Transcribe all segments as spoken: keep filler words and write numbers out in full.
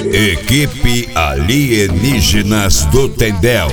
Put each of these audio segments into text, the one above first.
Equipe Alienígenas do Tendel.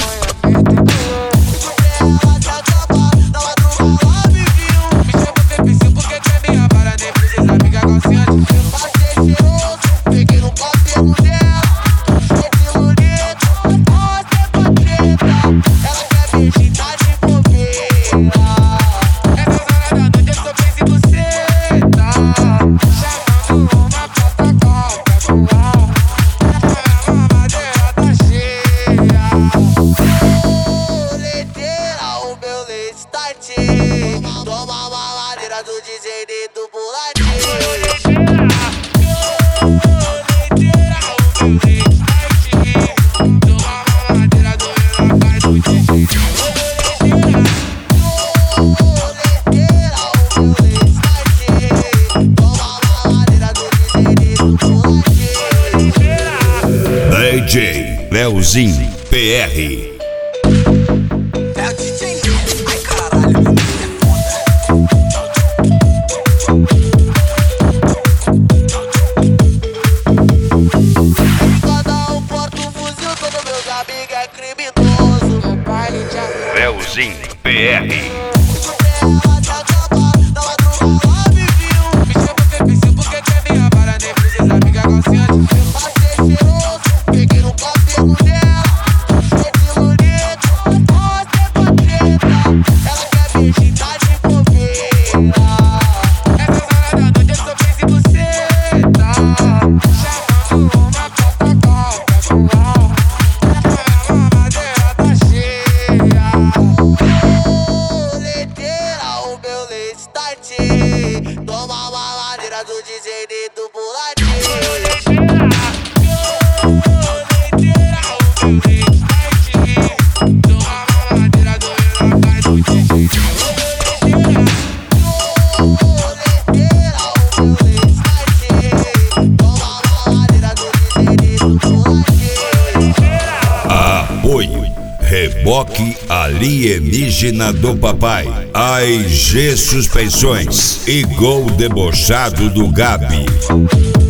Toma uma ladeira do D J D do Buladinho. D J Leozinho P R. Leozinho P R. Toma uma ladeira do D J D do Buladinho. Apoio Reboque Alienígena do Papai, A E G Suspensões e Gol Debochado do Gabi.